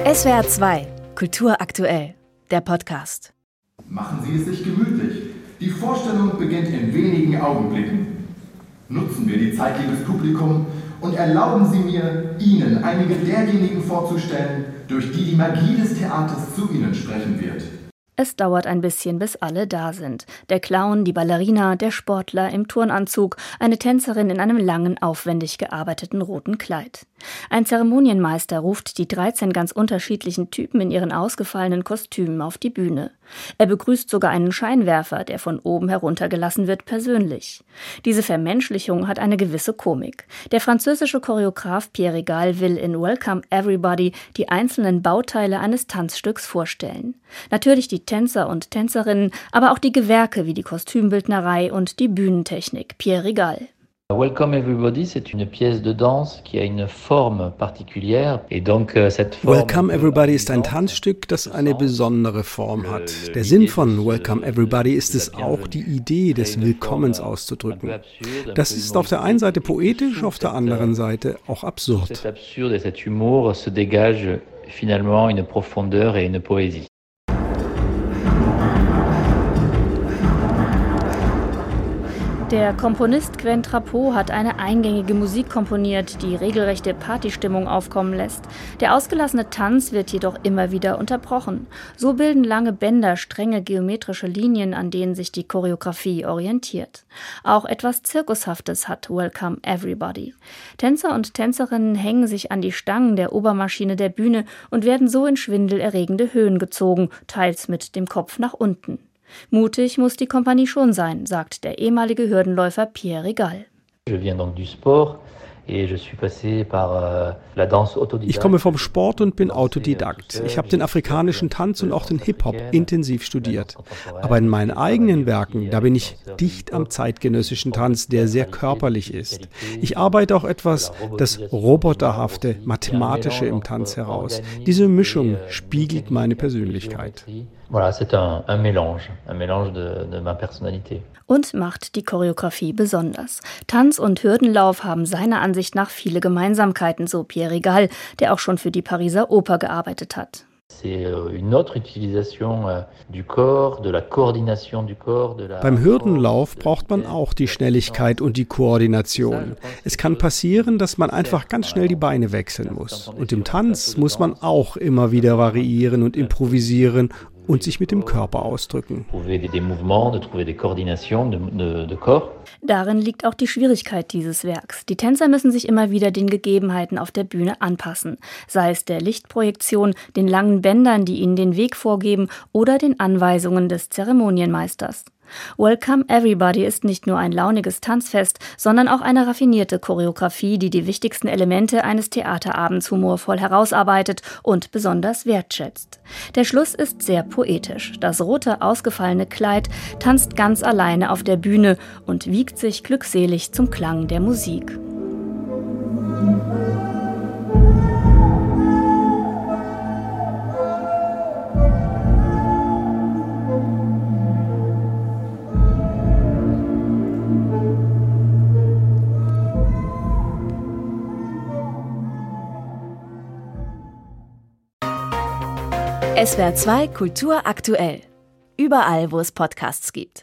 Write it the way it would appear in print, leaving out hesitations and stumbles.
SWR 2, Kultur aktuell, der Podcast. Machen Sie es sich gemütlich. Die Vorstellung beginnt in wenigen Augenblicken. Nutzen wir die Zeit, liebes Publikum, und erlauben Sie mir, Ihnen einige derjenigen vorzustellen, durch die die Magie des Theaters zu Ihnen sprechen wird. Es dauert ein bisschen, bis alle da sind. Der Clown, die Ballerina, der Sportler im Turnanzug, eine Tänzerin in einem langen, aufwendig gearbeiteten roten Kleid. Ein Zeremonienmeister ruft die 13 ganz unterschiedlichen Typen in ihren ausgefallenen Kostümen auf die Bühne. Er begrüßt sogar einen Scheinwerfer, der von oben heruntergelassen wird, persönlich. Diese Vermenschlichung hat eine gewisse Komik. Der französische Choreograf Pierre Rigal will in Welcome Everybody die einzelnen Bauteile eines Tanzstücks vorstellen. Natürlich die Tänzer und Tänzerinnen, aber auch die Gewerke wie die Kostümbildnerei und die Bühnentechnik. Pierre Rigal. Welcome Everybody, c'est une pièce de danse qui a une forme particulière et donc cette forme. Welcome Everybody ist ein Tanzstück, das eine besondere Form hat. Der Sinn von Welcome Everybody ist es auch, die Idee des Willkommens auszudrücken. Das ist auf der einen Seite poetisch, auf der anderen Seite auch absurd. Cet absurde et cet humour se dégage finalement une profondeur et une poésie. Der Komponist Gwen Trapeau hat eine eingängige Musik komponiert, die regelrechte Partystimmung aufkommen lässt. Der ausgelassene Tanz wird jedoch immer wieder unterbrochen. So bilden lange Bänder strenge geometrische Linien, an denen sich die Choreografie orientiert. Auch etwas Zirkushaftes hat Welcome Everybody. Tänzer und Tänzerinnen hängen sich an die Stangen der Obermaschine der Bühne und werden so in schwindelerregende Höhen gezogen, teils mit dem Kopf nach unten. Mutig muss die Kompanie schon sein, sagt der ehemalige Hürdenläufer Pierre Rigal. Ich komme vom Sport und bin Autodidakt. Ich habe den afrikanischen Tanz und auch den Hip-Hop intensiv studiert. Aber in meinen eigenen Werken, da bin ich dicht am zeitgenössischen Tanz, der sehr körperlich ist. Ich arbeite auch etwas das Roboterhafte, Mathematische im Tanz heraus. Diese Mischung spiegelt meine Persönlichkeit. Voilà, c'est un mélange de ma personnalité. Und macht die Choreografie besonders. Tanz und Hürdenlauf haben seiner Ansicht nach viele Gemeinsamkeiten, so Pierre Rigal, der auch schon für die Pariser Oper gearbeitet hat. Beim Hürdenlauf braucht man auch die Schnelligkeit und die Koordination. Es kann passieren, dass man einfach ganz schnell die Beine wechseln muss. Und im Tanz muss man auch immer wieder variieren und improvisieren und sich mit dem Körper ausdrücken. Darin liegt auch die Schwierigkeit dieses Werks. Die Tänzer müssen sich immer wieder den Gegebenheiten auf der Bühne anpassen, sei es der Lichtprojektion, den langen Bändern, die ihnen den Weg vorgeben, oder den Anweisungen des Zeremonienmeisters. Welcome Everybody ist nicht nur ein launiges Tanzfest, sondern auch eine raffinierte Choreografie, die die wichtigsten Elemente eines Theaterabends humorvoll herausarbeitet und besonders wertschätzt. Der Schluss ist sehr poetisch. Das rote, ausgefallene Kleid tanzt ganz alleine auf der Bühne und wiegt sich glückselig zum Klang der Musik. SWR 2 Kultur aktuell. Überall, wo es Podcasts gibt.